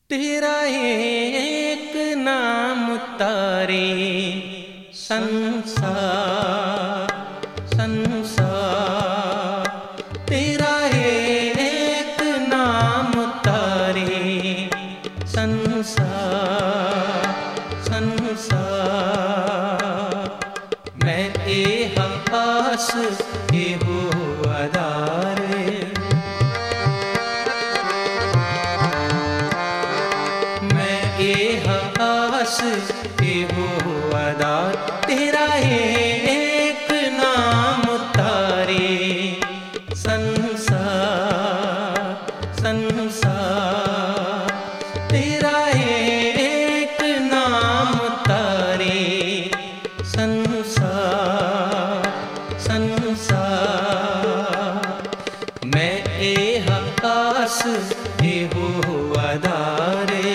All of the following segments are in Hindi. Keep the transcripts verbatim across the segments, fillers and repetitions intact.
तेरा एक नाम तारे संसार संसार, तेरा एक नाम तारे संसार संसार। मैं ए हकास ए हो अदारे, मैं ए हकास ए हो अदार। तेरा एक नाम तारे संसार संसार, तेरा एक नाम तारे संसार संसार। मैं ए हकास ए हो अदारे,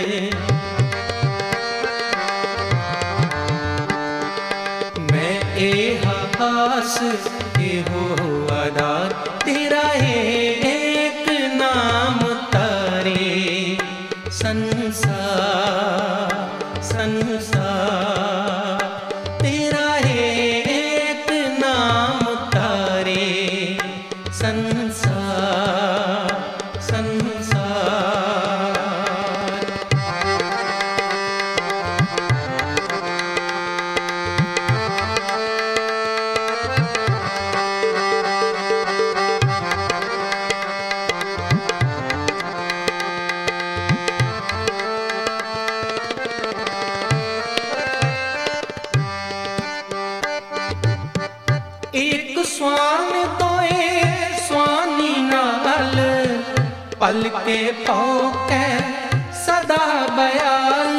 मैं ए हकास ए हो अदार। तेरा एक नाम तारे संसार संसार, तेरा एक नाम तारे संसार संसार। एक स्वान तोए स्वानी नाल, पल के पौके सदा बयाल।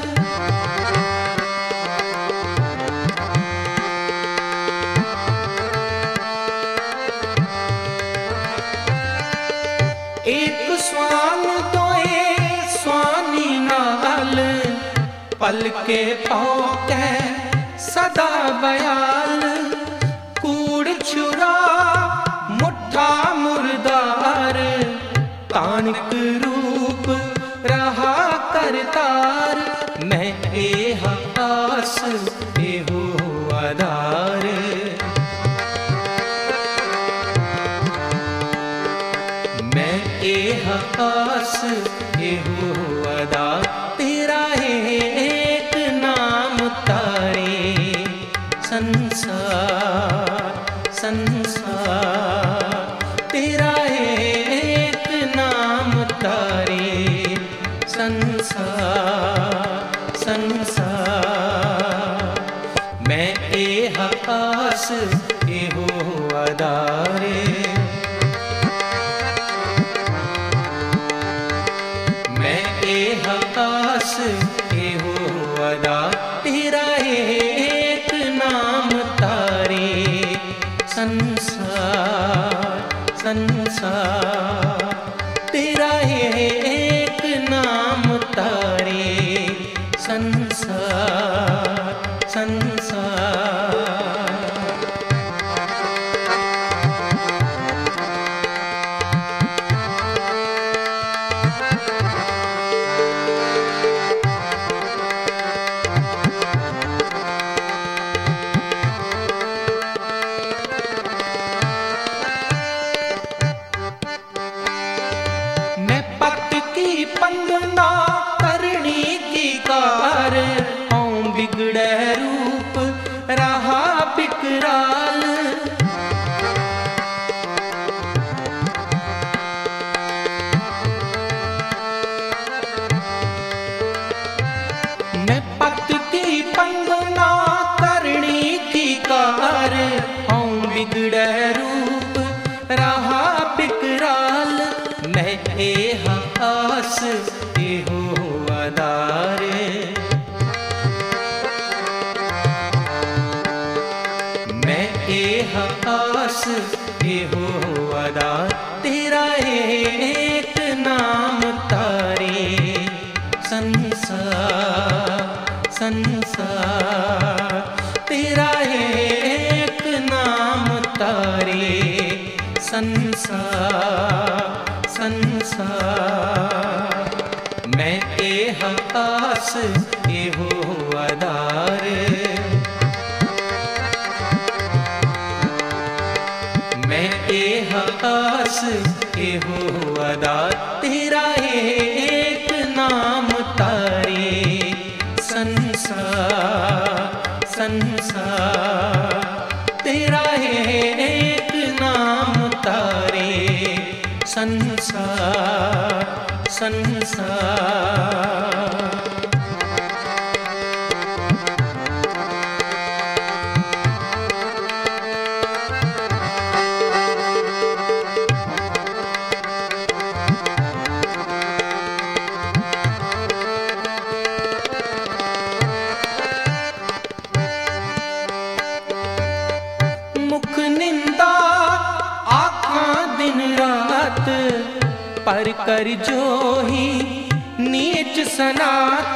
एक स्वान तोए स्वानी नाल, पल के पौके सदा बयाल। कूड़ छुरा मुठा मुर्दार, कानक रूप रहा करतार। मैं ए हकास ए हो अदार, मैं ए हकास ए हो अदार। तेरा एक नाम तारे संसार संसार, तेरा एक नाम तारे संसार संसार। मैं ए हकास ए हो अदारे, मैं ए हकास ए हो अदार। तेरा एक नाम तारे संसार संसार, तेरा एक नाम तारे संसार संसार। पंगना करनी की कार, औं बिगड़े रूप रहा बिकराल। मैं पत की पंगना करनी की कार, औं बिगड़े रूप रहा बिकराल। मैं ए हकास ए हो अदारे, मैं ए हकास ए हो अदार। तेरा एक नाम तारे संसार संसार, तेरा एक नाम तारे संसार संसार। मैं एह आस एहो आधार। मैं एह आस एहो आधार, तेरा एक नाम तारे संसार संसार। तेरा एक नाम तारे संसार संसार। मुख निंदा आँखां दिन रात, पर कर जो ही नीच सनात।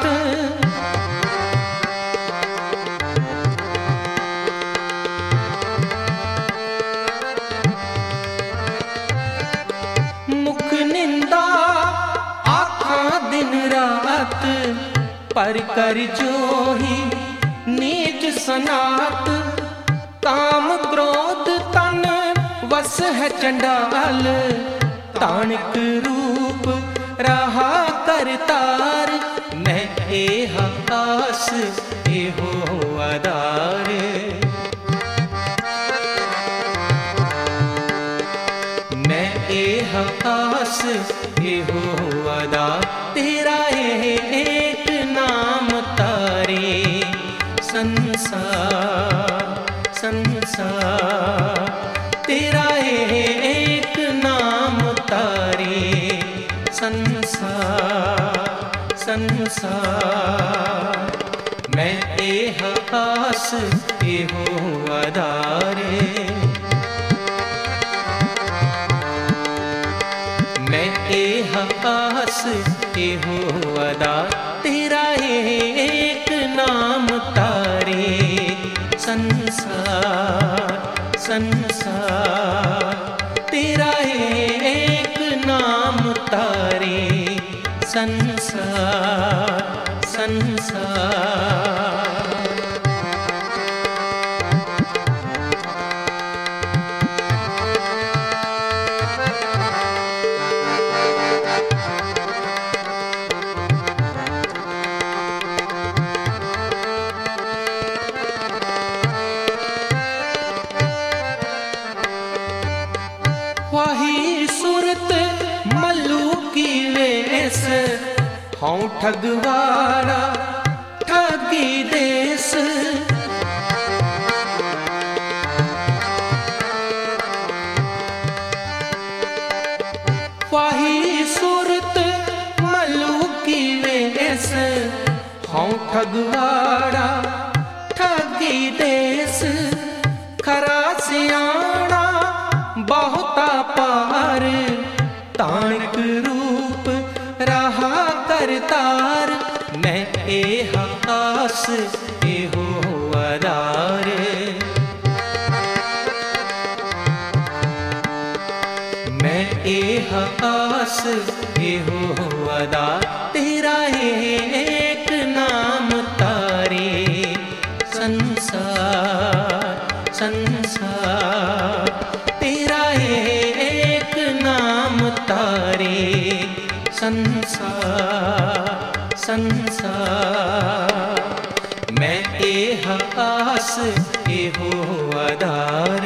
मुख निंदा आँखां दिन रात, पर कर जो ही नीच सनात। काम क्रोध तन वस है चंडाल, ताणिक रूप रहा करतार। मैं एह आस एहो आधार। मैं एह आस एहो आधार, तेरा एक नाम तारे संसार संसार। तेरा एक नाम तारे संसार संसार। मैं एह आस एहो आधार। मैं एह आस एहो आधार, तेरा एक नाम तारे संसार संसार। तेरा एक नाम तारे संसार संसार। वही सूरत मल्लू की वेश, हूँ ठगवारा ठगी देश। वही सूरत मल्लू की वेश, हूँ ठगवारा ठगी देश। खरा सियाणा बहुता पार, ताणिक रूप रहा करतार। मैं एह आस एहो आधार। मैं एह आस एहो आधार, तेरा एक नाम तारे संसार संसार। तेरा एक नाम तारे संसार संसार। मैं एह आस एहो आधार।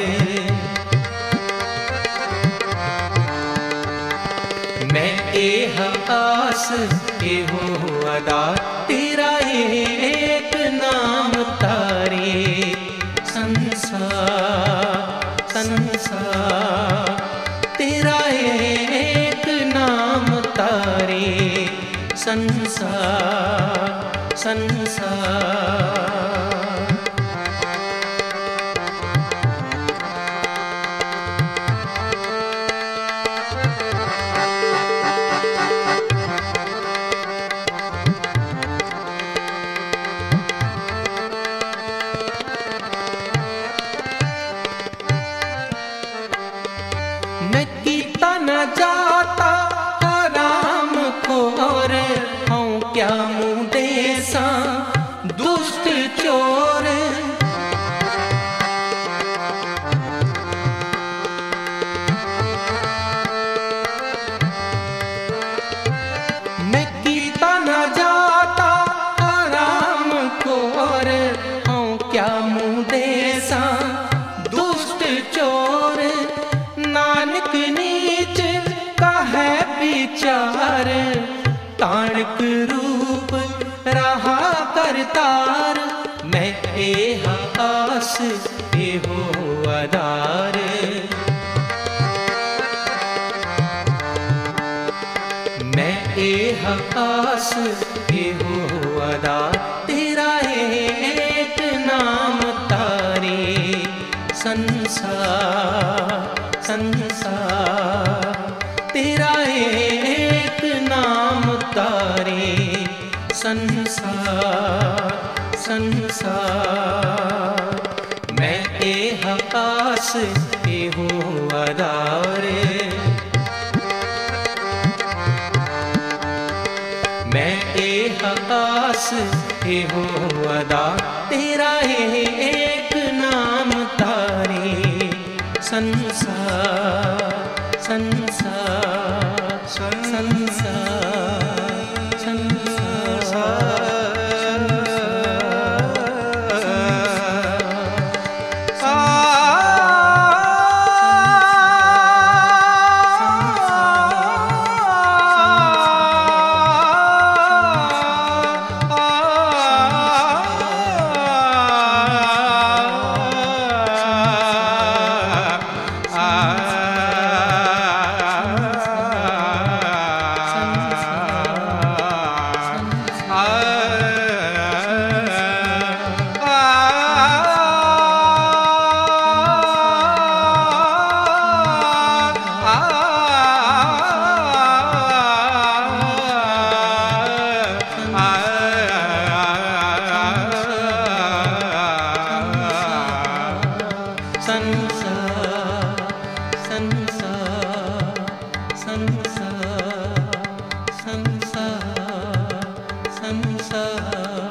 मैं एह आस एहो आधार, तेरा एक नाम तारे संसार संसार। तेरा एक नाम तारे संसार संसार। मैं कीता न जाता हराम खोर, क्या मुंडे सा दुष्ट चोर। मैं कीता न जाता आराम खोर, हाँ क्या मुंडे सा दुष्ट चोर। नानक नीच का है विचार, ताणक रूप रहा करतार। मैं एह आस एहो आधार, मैं एह आस एहो आधार। तेरा एक नाम तारे संसार संसार, तेरा एक नाम तारे संसार संसार। मैं एह आस एहो आधार, मैं एह आस एहो आधार। तेरा एक नाम तारे संसार संसार संसार संसार। संसार संसार संसार संसार संसार।